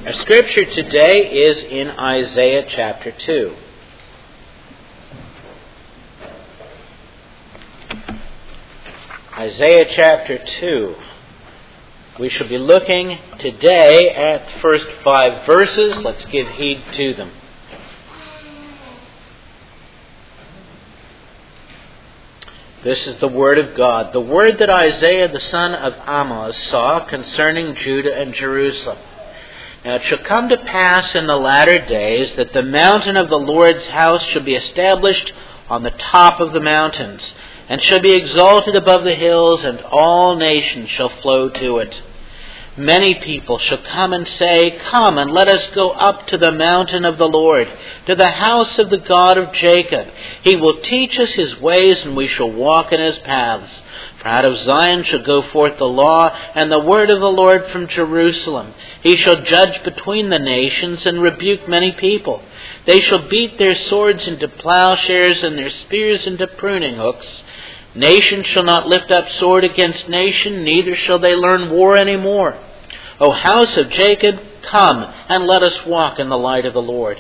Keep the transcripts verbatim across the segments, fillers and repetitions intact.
Our scripture today is in Isaiah chapter two. Isaiah chapter two. We shall be looking today at the first five verses. Let's give heed to them. This is the word of God, the word that Isaiah the son of Amoz saw concerning Judah and Jerusalem. Now it shall come to pass in the latter days that the mountain of the Lord's house shall be established on the top of the mountains, and shall be exalted above the hills, and all nations shall flow to it. Many people shall come and say, Come, and let us go up to the mountain of the Lord, to the house of the God of Jacob. He will teach us his ways, and we shall walk in his paths. For out of Zion shall go forth the law, and the word of the Lord from Jerusalem. He shall judge between the nations, and rebuke many people. They shall beat their swords into plowshares, and their spears into pruning hooks. Nation shall not lift up sword against nation, neither shall they learn war any more. O house of Jacob, come, and let us walk in the light of the Lord.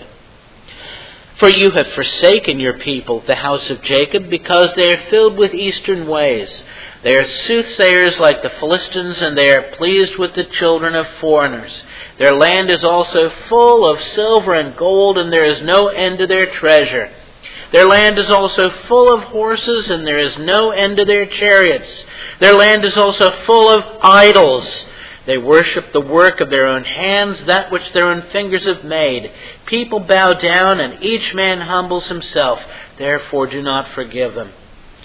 For you have forsaken your people, the house of Jacob, because they are filled with eastern ways. They are soothsayers like the Philistines, and they are pleased with the children of foreigners. Their land is also full of silver and gold, and there is no end to their treasure. Their land is also full of horses, and there is no end to their chariots. Their land is also full of idols. They worship the work of their own hands, that which their own fingers have made. People bow down, and each man humbles himself. Therefore do not forgive them.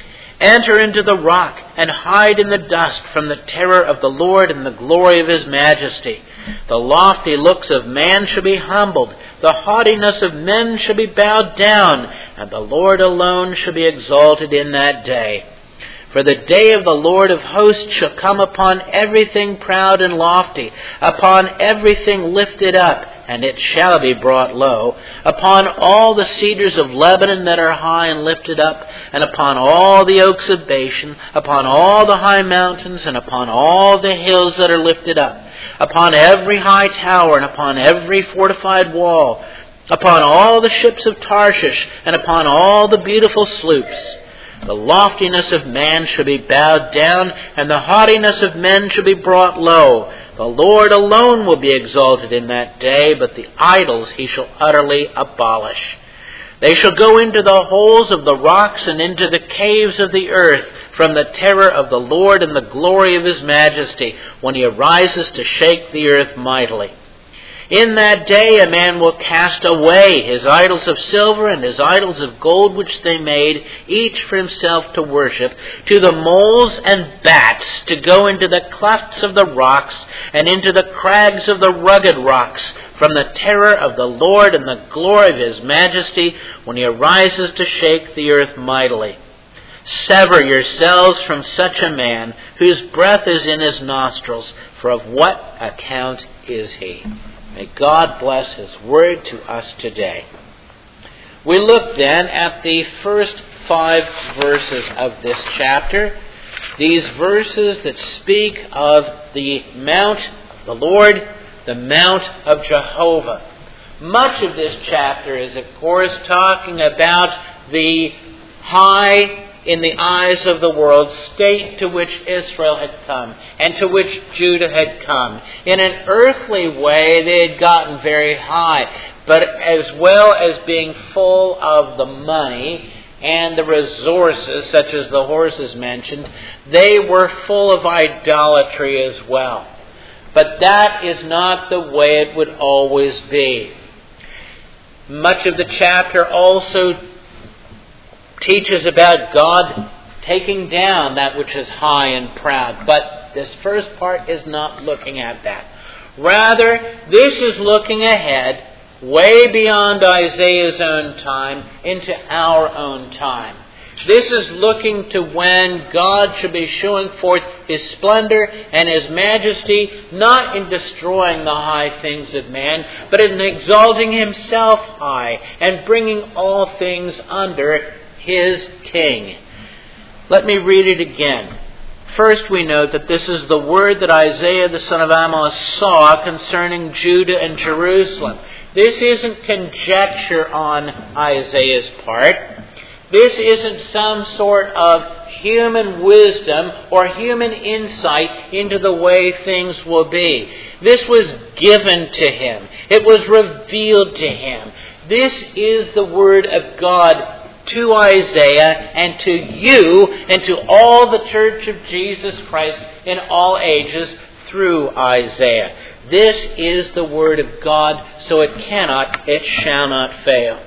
Enter into the rock, and hide in the dust from the terror of the Lord and the glory of his majesty. The lofty looks of man shall be humbled, the haughtiness of men shall be bowed down, and the Lord alone shall be exalted in that day. For the day of the Lord of hosts shall come upon everything proud and lofty, upon everything lifted up, and it shall be brought low, upon all the cedars of Lebanon that are high and lifted up, and upon all the oaks of Bashan, upon all the high mountains, and upon all the hills that are lifted up, upon every high tower, and upon every fortified wall, upon all the ships of Tarshish, and upon all the beautiful sloops. The loftiness of man shall be bowed down, and the haughtiness of men shall be brought low. The Lord alone will be exalted in that day, but the idols he shall utterly abolish. They shall go into the holes of the rocks and into the caves of the earth, from the terror of the Lord and the glory of his majesty, when he arises to shake the earth mightily. In that day a man will cast away his idols of silver and his idols of gold which they made, each for himself to worship, to the moles and bats to go into the clefts of the rocks and into the crags of the rugged rocks, from the terror of the Lord and the glory of his majesty, when he arises to shake the earth mightily. Sever yourselves from such a man, whose breath is in his nostrils, for of what account is he? May God bless his word to us today. We look then at the first five verses of this chapter. These verses that speak of the Mount of the Lord, the Mount of Jehovah. Much of this chapter is, of course, talking about the high in the eyes of the world state to which Israel had come and to which Judah had come. In an earthly way, they had gotten very high, but as well as being full of the money and the resources, such as the horses mentioned, they were full of idolatry as well. But that is not the way it would always be. Much of the chapter also teaches about God taking down that which is high and proud. But this first part is not looking at that. Rather, this is looking ahead, way beyond Isaiah's own time, into our own time. This is looking to when God should be showing forth his splendor and his majesty, not in destroying the high things of man, but in exalting himself high and bringing all things under his king. Let me read it again. First, we note that this is the word that Isaiah the son of Amoz saw concerning Judah and Jerusalem. This isn't conjecture on Isaiah's part. This isn't some sort of human wisdom or human insight into the way things will be. This was given to him. It was revealed to him. This is the word of God to Isaiah and to you and to all the church of Jesus Christ in all ages through Isaiah. This is the word of God, so it cannot, it shall not fail.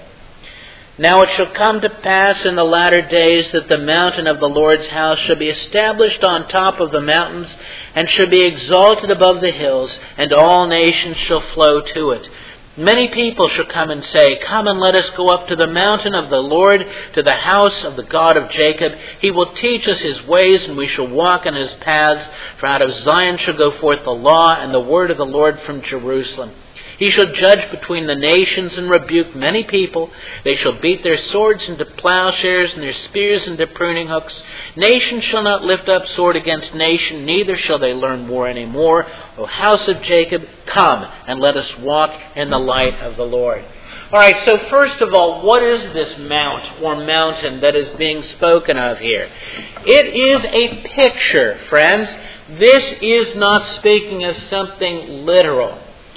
Now it shall come to pass in the latter days that the mountain of the Lord's house shall be established on top of the mountains, and shall be exalted above the hills, and all nations shall flow to it. Many people shall come and say, Come and let us go up to the mountain of the Lord, to the house of the God of Jacob. He will teach us his ways, and we shall walk in his paths. For out of Zion shall go forth the law, and the word of the Lord from Jerusalem. He shall judge between the nations and rebuke many people. They shall beat their swords into plowshares and their spears into pruning hooks. Nation shall not lift up sword against nation, neither shall they learn war any more. O house of Jacob, come and let us walk in the light of the Lord. All right, so first of all, what is this mount or mountain that is being spoken of here? It is a picture, friends. This is not speaking of something literal.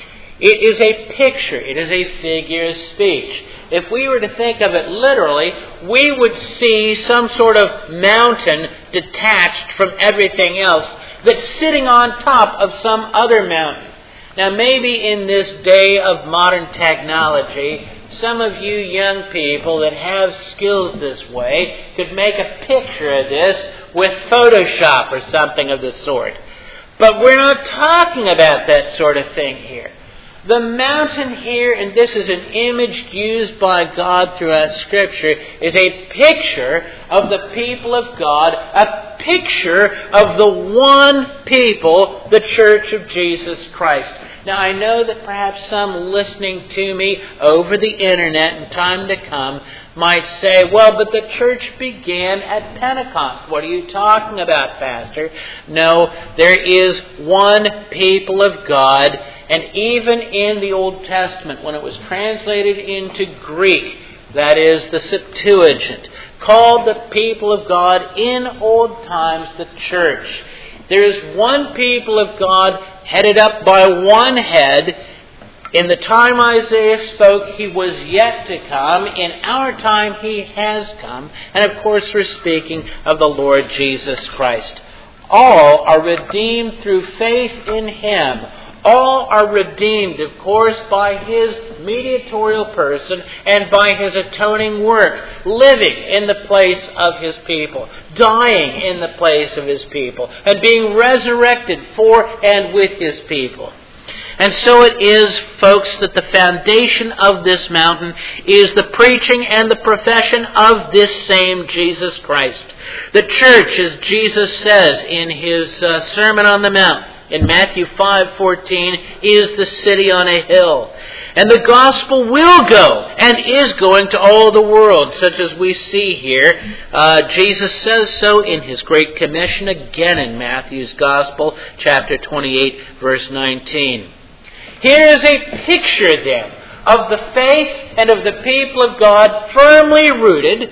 It is a picture. It is a figure of speech. If we were to think of it literally, we would see some sort of mountain detached from everything else that's sitting on top of some other mountain. Now, maybe in this day of modern technology, some of you young people that have skills this way could make a picture of this with Photoshop or something of the sort. But we're not talking about that sort of thing here. The mountain here, and this is an image used by God throughout Scripture, is a picture of the people of God, a picture of the one people, the Church of Jesus Christ. Now, I know that perhaps some listening to me over the internet in time to come might say, well, but the church began at Pentecost. What are you talking about, Pastor? No, there is one people of God, and even in the Old Testament, when it was translated into Greek, that is the Septuagint, called the people of God in old times the church. There is one people of God headed up by one head. In the time Isaiah spoke, he was yet to come. In our time, he has come. And of course, we're speaking of the Lord Jesus Christ. All are redeemed through faith in him. All are redeemed, of course, by his mediatorial person and by his atoning work, living in the place of his people, dying in the place of his people, and being resurrected for and with his people. And so it is, folks, that the foundation of this mountain is the preaching and the profession of this same Jesus Christ. The church, as Jesus says in his uh, Sermon on the Mount, in Matthew five fourteen, is the city on a hill. And the gospel will go and is going to all the world, such as we see here. Uh, Jesus says so in his Great Commission, again in Matthew's Gospel, chapter twenty-eight, verse nineteen. Here is a picture then of the faith and of the people of God firmly rooted,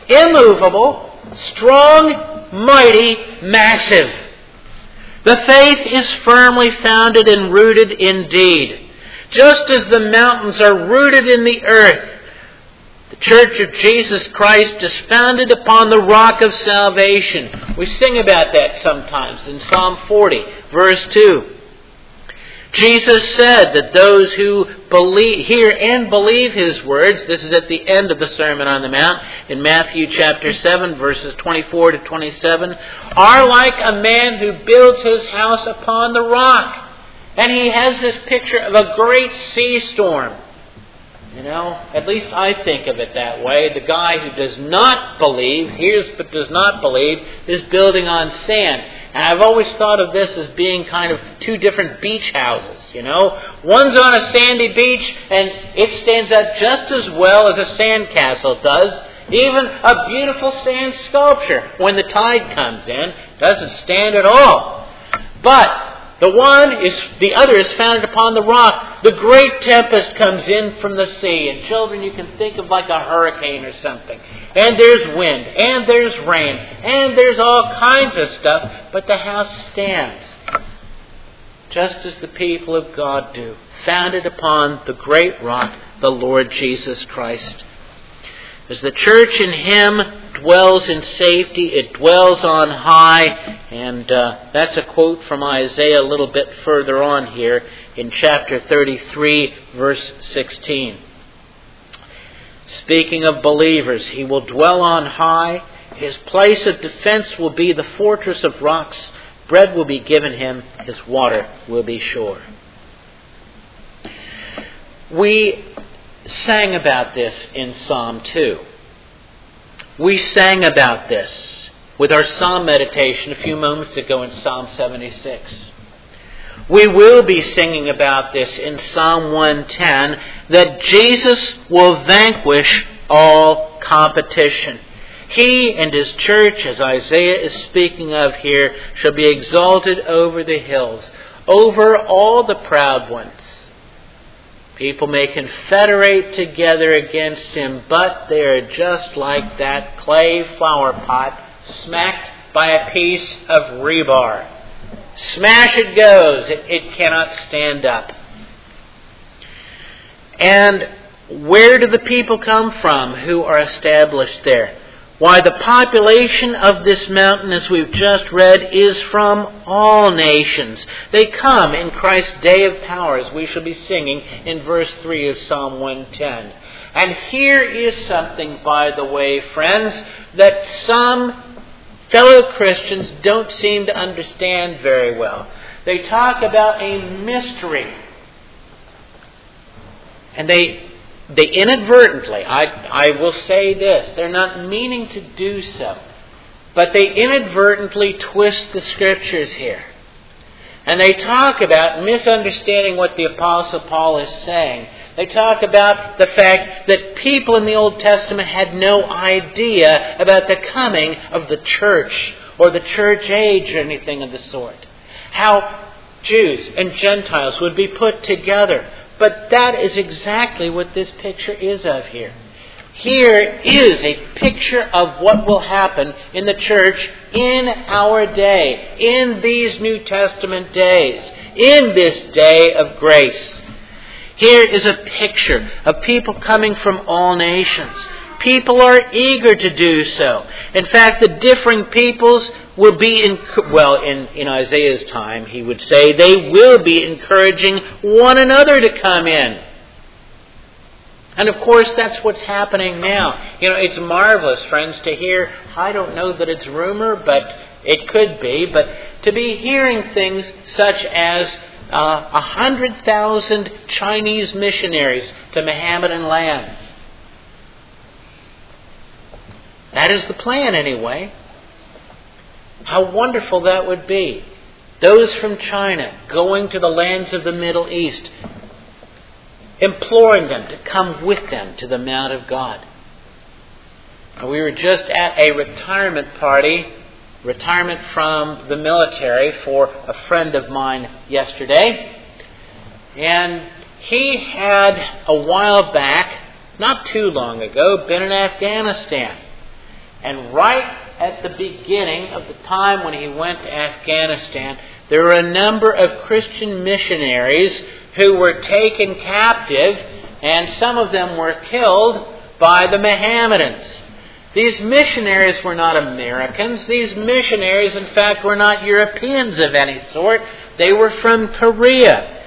immovable, strong, mighty, massive. The faith is firmly founded and rooted indeed. Just as the mountains are rooted in the earth, the Church of Jesus Christ is founded upon the rock of salvation. We sing about that sometimes in Psalm forty, verse two. Jesus said that those who believe, hear and believe his words, this is at the end of the Sermon on the Mount, in Matthew chapter seven, verses twenty-four to twenty-seven, are like a man who builds his house upon the rock. And he has this picture of a great sea storm. You know, at least I think of it that way. The guy who does not believe, hears but does not believe, is building on sand. And I've always thought of this as being kind of two different beach houses, you know. One's on a sandy beach, and it stands out just as well as a sandcastle does. Even a beautiful sand sculpture, when the tide comes in, doesn't stand at all. But the one is, the other is founded upon the rock. The great tempest comes in from the sea. And children, you can think of like a hurricane or something. And there's wind, and there's rain, and there's all kinds of stuff. But the house stands, just as the people of God do, founded upon the great rock, the Lord Jesus Christ. As the church in Him dwells in safety, it dwells on high. And uh, that's a quote from Isaiah a little bit further on here in chapter thirty-three, verse sixteen. Speaking of believers, He will dwell on high. His place of defense will be the fortress of rocks. Bread will be given Him. His water will be sure. We sang about this in Psalm two. We sang about this with our psalm meditation a few moments ago in Psalm seventy-six. We will be singing about this in Psalm one ten, that Jesus will vanquish all competition. He and His church, as Isaiah is speaking of here, shall be exalted over the hills, over all the proud ones. People may confederate together against Him, but they are just like that clay flower pot smacked by a piece of rebar. Smash it goes. It, it cannot stand up. And where do the people come from who are established there? Why, the population of this mountain, as we've just read, is from all nations. They come in Christ's day of power, as we shall be singing in verse three of Psalm one ten. And here is something, by the way, friends, that some fellow Christians don't seem to understand very well. They talk about a mystery. And they They inadvertently, I, I will say this, they're not meaning to do so, but they inadvertently twist the Scriptures here. And they talk about misunderstanding what the Apostle Paul is saying. They talk about the fact that people in the Old Testament had no idea about the coming of the church or the church age or anything of the sort. How Jews and Gentiles would be put together. But that is exactly what this picture is of here. Here is a picture of what will happen in the church in our day, in these New Testament days, in this day of grace. Here is a picture of people coming from all nations. People are eager to do so. In fact, the differing peoples will be, in, well, in, in Isaiah's time, he would say, they will be encouraging one another to come in. And of course, that's what's happening now. You know, it's marvelous, friends, to hear, I don't know that it's rumor, but it could be, but to be hearing things such as a uh, hundred thousand Chinese missionaries to Mohammedan lands. That is the plan, anyway. How wonderful that would be. Those from China going to the lands of the Middle East, imploring them to come with them to the Mount of God. We were just at a retirement party, retirement from the military for a friend of mine yesterday. And he had a while back, not too long ago, been in Afghanistan. And right at the beginning of the time when he went to Afghanistan, there were a number of Christian missionaries who were taken captive, and some of them were killed by the Mohammedans. These missionaries were not Americans. These missionaries, in fact, were not Europeans of any sort. They were from Korea.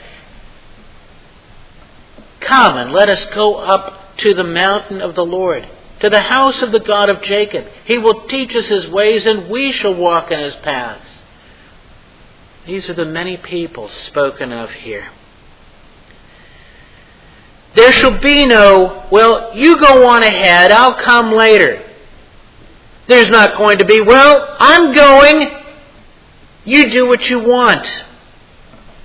Come and let us go up to the mountain of the Lord, to the house of the God of Jacob. He will teach us His ways, and we shall walk in His paths. These are the many people spoken of here. There shall be no, well, you go on ahead, I'll come later. There's not going to be, well, I'm going, you do what you want.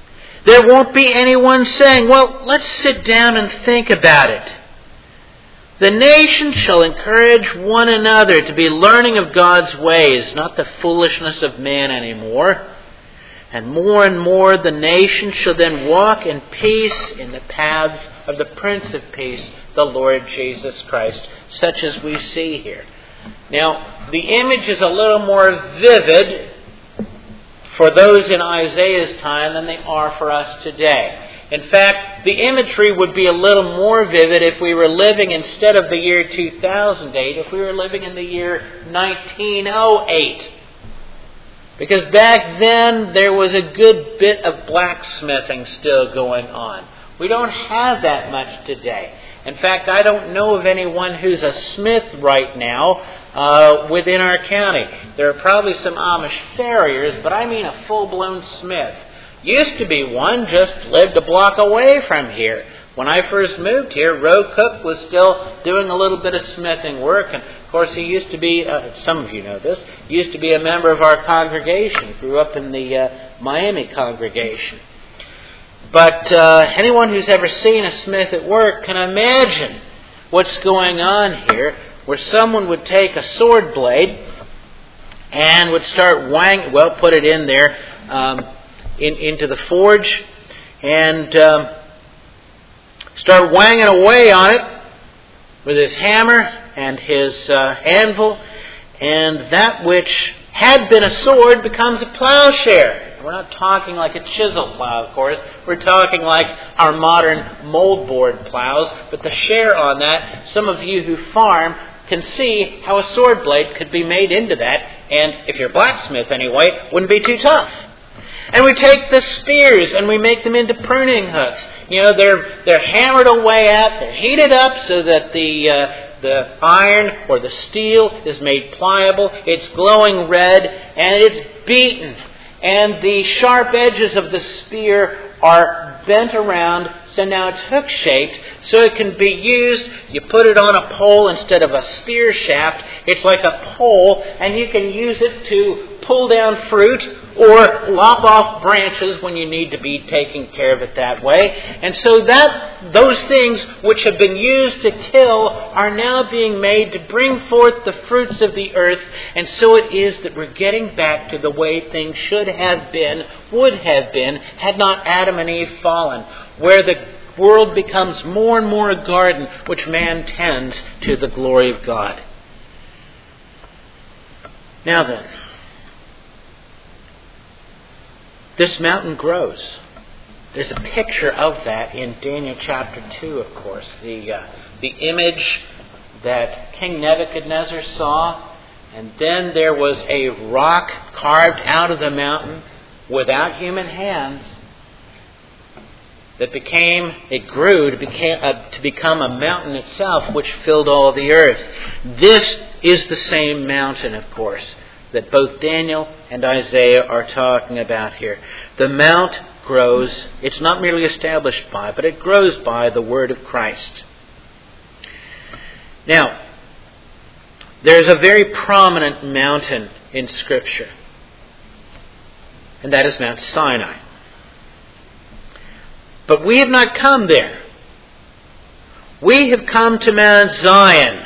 There won't be anyone saying, well, let's sit down and think about it. The nations shall encourage one another to be learning of God's ways, not the foolishness of man anymore. And more and more the nations shall then walk in peace in the paths of the Prince of Peace, the Lord Jesus Christ, such as we see here. Now, the image is a little more vivid for those in Isaiah's time than they are for us today. In fact, the imagery would be a little more vivid if we were living, instead of the year two thousand eight, if we were living in the year nineteen oh eight. Because back then there was a good bit of blacksmithing still going on. We don't have that much today. In fact, I don't know of anyone who's a smith right now uh, within our county. There are probably some Amish farriers, but I mean a full-blown smith. Used to be one, just lived a block away from here. When I first moved here, Roe Cook was still doing a little bit of smithing work. And of course, he used to be, uh, some of you know this, he used to be a member of our congregation. Grew up in the uh, Miami congregation. But uh, anyone who's ever seen a smith at work can imagine what's going on here, where someone would take a sword blade and would start wang, well, put it in there, um, in, into the forge, and um, start wanging away on it with his hammer and his uh, anvil, and that which had been a sword becomes a plowshare. We're not talking like a chisel plow, of course. We're talking like our modern moldboard plows. But the share on that, some of you who farm can see how a sword blade could be made into that. And if you're a blacksmith anyway, wouldn't be too tough. And we take the spears and we make them into pruning hooks. You know, they're they're hammered away at, they're heated up so that the uh, the iron or the steel is made pliable. It's glowing red and it's beaten. And the sharp edges of the spear are bent around, so now it's hook-shaped, so it can be used. You put it on a pole instead of a spear shaft. It's like a pole, and you can use it to pull down fruit or lop off branches when you need to be taking care of it that way. And so that those things which have been used to kill are now being made to bring forth the fruits of the earth. And so it is that we're getting back to the way things should have been, would have been, had not Adam and Eve fallen, where the world becomes more and more a garden which man tends to the glory of God. Now then, this mountain grows. There's a picture of that in Daniel chapter two, of course. The, uh, the image that King Nebuchadnezzar saw. And then there was a rock carved out of the mountain without human hands that became, it grew to, became, uh, to become a mountain itself which filled all the earth. This is the same mountain, of course, that both Daniel and Isaiah are talking about here. The mount grows. It's not merely established by, but it grows by the word of Christ. Now, there's a very prominent mountain in Scripture, and that is Mount Sinai. But we have not come there. We have come to Mount Zion.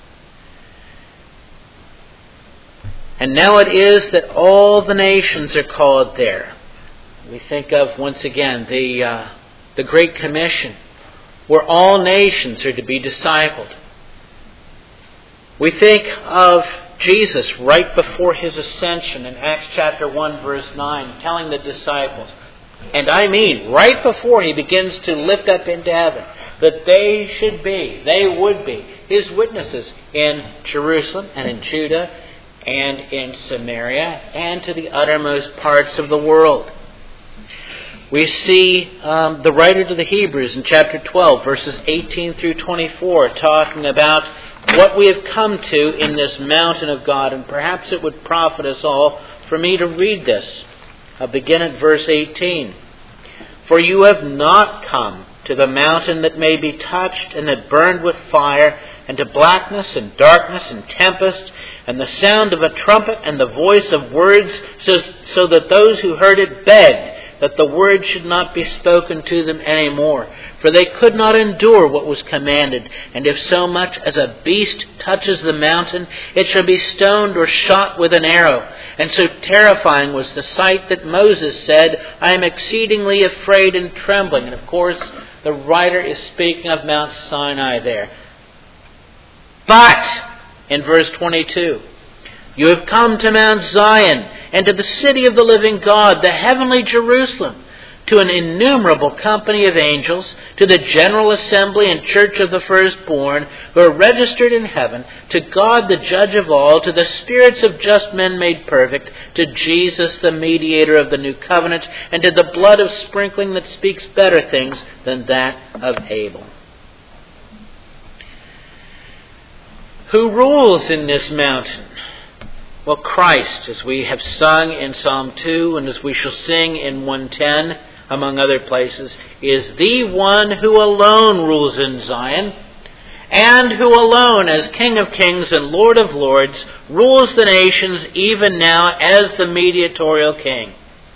And now it is that all the nations are called there. We think of, once again, the uh, the Great Commission, where all nations are to be discipled. We think of Jesus right before His ascension in Acts chapter one, verse nine, telling the disciples, and I mean right before He begins to lift up into heaven, that they should be, they would be, His witnesses in Jerusalem and in Judah and in Samaria and to the uttermost parts of the world. We see um, the writer to the Hebrews in chapter twelve, verses eighteen through twenty-four, talking about what we have come to in this mountain of God. And perhaps it would profit us all for me to read this. I'll begin at verse eighteen. For you have not come to the mountain that may be touched and that burned with fire, and to blackness and darkness and tempest, and the sound of a trumpet and the voice of words, so, so that those who heard it begged that the word should not be spoken to them any more, for they could not endure what was commanded. And if so much as a beast touches the mountain, it shall be stoned or shot with an arrow. And so terrifying was the sight that Moses said, I am exceedingly afraid and trembling. And of course, the writer is speaking of Mount Sinai there. But, in verse twenty-two, you have come to Mount Zion, and to the city of the living God, the heavenly Jerusalem, to an innumerable company of angels, to the general assembly and church of the firstborn, who are registered in heaven, to God the judge of all, to the spirits of just men made perfect, to Jesus the mediator of the new covenant, and to the blood of sprinkling that speaks better things than that of Abel. Who rules in this mountain? Well, Christ, as we have sung in Psalm two and as we shall sing in one ten, among other places, is the one who alone rules in Zion, and who alone, as King of kings and Lord of lords, rules the nations even now as the mediatorial king.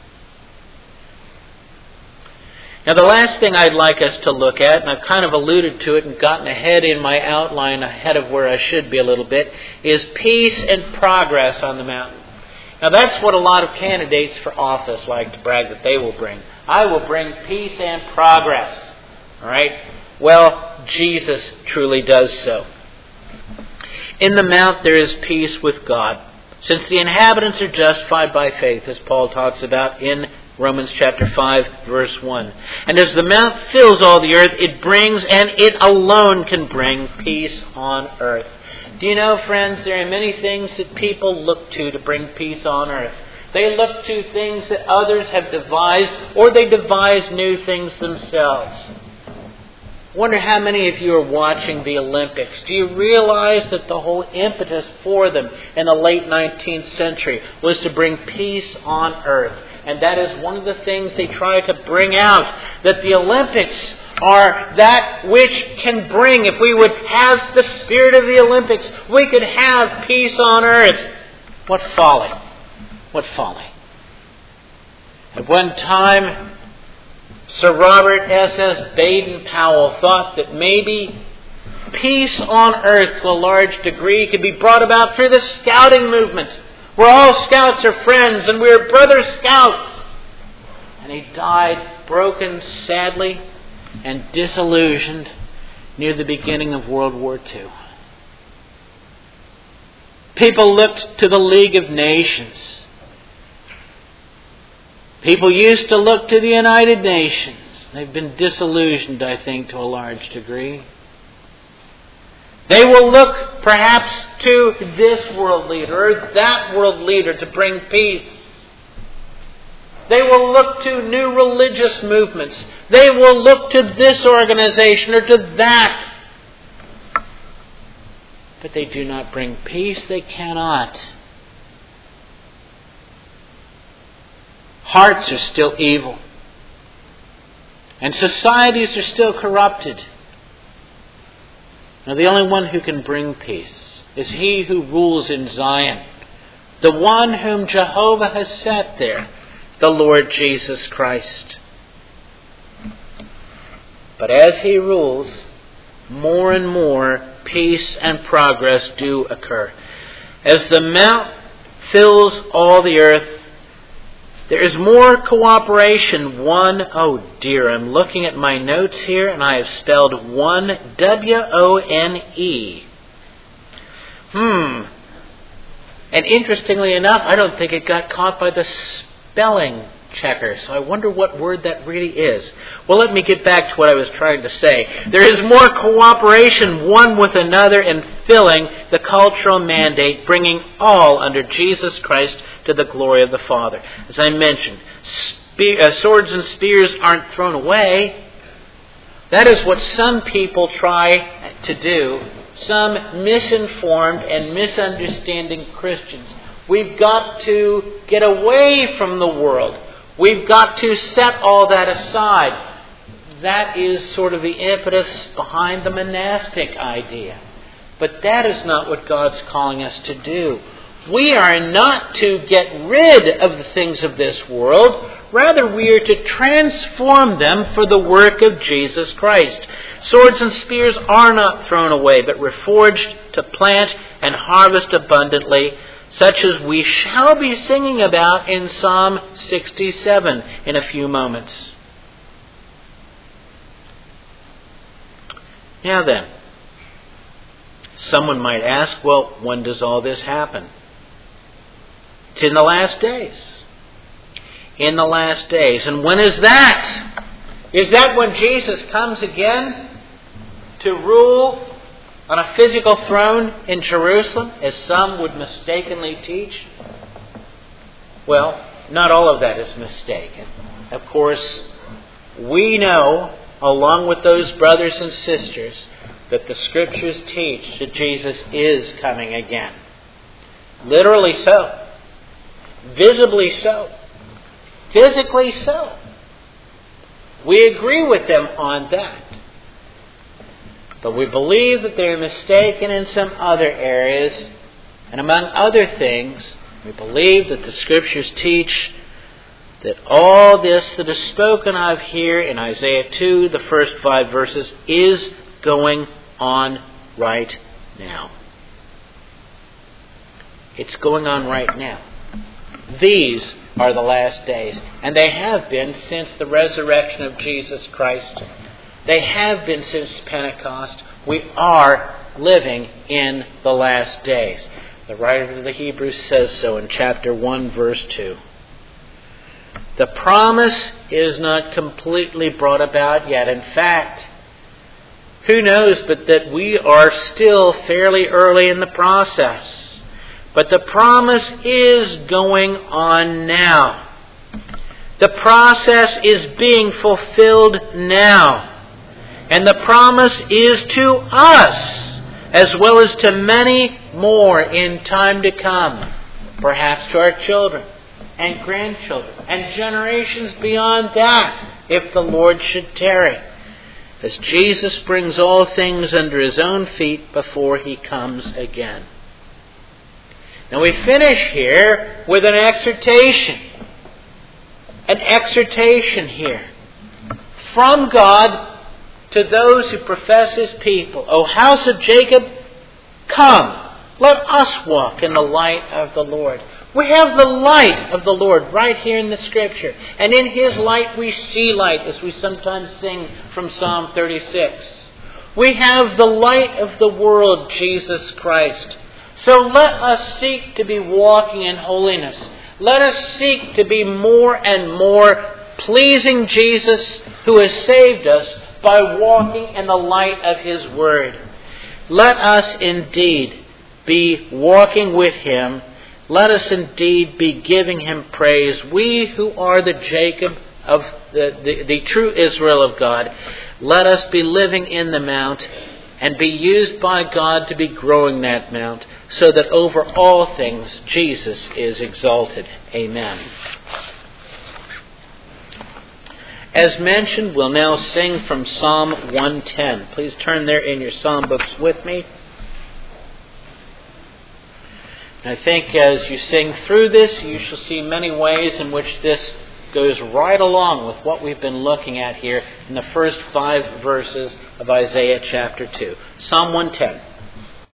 Now, the last thing I'd like us to look at, and I've kind of alluded to it and gotten ahead in my outline, ahead of where I should be a little bit, is peace and progress on the mountain. Now, that's what a lot of candidates for office like to brag that they will bring. I will bring peace and progress. All right? Well, Jesus truly does so. In the mount there is peace with God, since the inhabitants are justified by faith, as Paul talks about in Romans chapter five, verse one. And as the mount fills all the earth, it brings, and it alone can bring, peace on earth. Do you know, friends, there are many things that people look to to bring peace on earth. They look to things that others have devised, or they devise new things themselves. I wonder how many of you are watching the Olympics. Do you realize that the whole impetus for them in the late nineteenth century was to bring peace on earth? And that is one of the things they try to bring out, that the Olympics are that which can bring, if we would have the spirit of the Olympics, we could have peace on earth. What folly. What folly. At one time, Sir Robert S S Baden-Powell thought that maybe peace on earth to a large degree could be brought about through the scouting movement, where all scouts are friends and we're brother scouts. And he died broken, sadly, and disillusioned near the beginning of World War Two. People looked to the League of Nations. People used to look to the United Nations. They've been disillusioned, I think, to a large degree. They will look perhaps to this world leader or that world leader to bring peace. They will look to new religious movements. They will look to this organization or to that. But they do not bring peace. They cannot. Hearts are still evil. And societies are still corrupted. Now, the only one who can bring peace is He who rules in Zion, the one whom Jehovah has set there, the Lord Jesus Christ. But as He rules, more and more peace and progress do occur. As the mount fills all the earth, there is more cooperation. One, oh dear, I'm looking at my notes here and I have spelled one, W O N E. Hmm. And interestingly enough, I don't think it got caught by the spelling checker. So I wonder what word that really is. Well, let me get back to what I was trying to say. There is more cooperation one with another in filling the cultural mandate, bringing all under Jesus Christ to the glory of the Father. As I mentioned, spe- uh, swords and spears aren't thrown away. That is what some people try to do. Some misinformed and misunderstanding Christians. We've got to get away from the world. We've got to set all that aside. That is sort of the impetus behind the monastic idea. But that is not what God's calling us to do. We are not to get rid of the things of this world. Rather, we are to transform them for the work of Jesus Christ. Swords and spears are not thrown away, but reforged to plant and harvest abundantly, such as we shall be singing about in Psalm sixty-seven in a few moments. Now then, someone might ask, well, when does all this happen? It's in the last days. In the last days. And when is that? Is that when Jesus comes again to rule on a physical throne in Jerusalem, as some would mistakenly teach? Well, not all of that is mistaken. Of course, we know, along with those brothers and sisters, that the Scriptures teach that Jesus is coming again. Literally so. Visibly so. Physically so. We agree with them on that. But we believe that they're mistaken in some other areas. And among other things, we believe that the Scriptures teach that all this that is spoken of here in Isaiah two, the first five verses, is going on right now. It's going on right now. These are the last days. And they have been since the resurrection of Jesus Christ. They have been since Pentecost. We are living in the last days. The writer of the Hebrews says so in chapter one, verse two. The promise is not completely brought about yet. In fact, who knows but that we are still fairly early in the process. But the promise is going on now. The process is being fulfilled now. And the promise is to us, as well as to many more in time to come. Perhaps to our children and grandchildren and generations beyond that, if the Lord should tarry, as Jesus brings all things under His own feet before He comes again. Now we finish here with an exhortation. An exhortation here from God to those who profess His people. O house of Jacob, come, let us walk in the light of the Lord. We have the light of the Lord right here in the Scripture. And in His light we see light, as we sometimes sing from Psalm thirty-six. We have the light of the world, Jesus Christ. So let us seek to be walking in holiness. Let us seek to be more and more pleasing Jesus, who has saved us by walking in the light of His Word. Let us indeed be walking with Him. Let us indeed be giving Him praise. We who are the Jacob of the, the, the true Israel of God, let us be living in the mount and be used by God to be growing that mount, so that over all things Jesus is exalted. Amen. As mentioned, we'll now sing from Psalm one ten. Please turn there in your psalm books with me. And I think as you sing through this, you shall see many ways in which this goes right along with what we've been looking at here in the first five verses of Isaiah chapter two. Psalm one ten.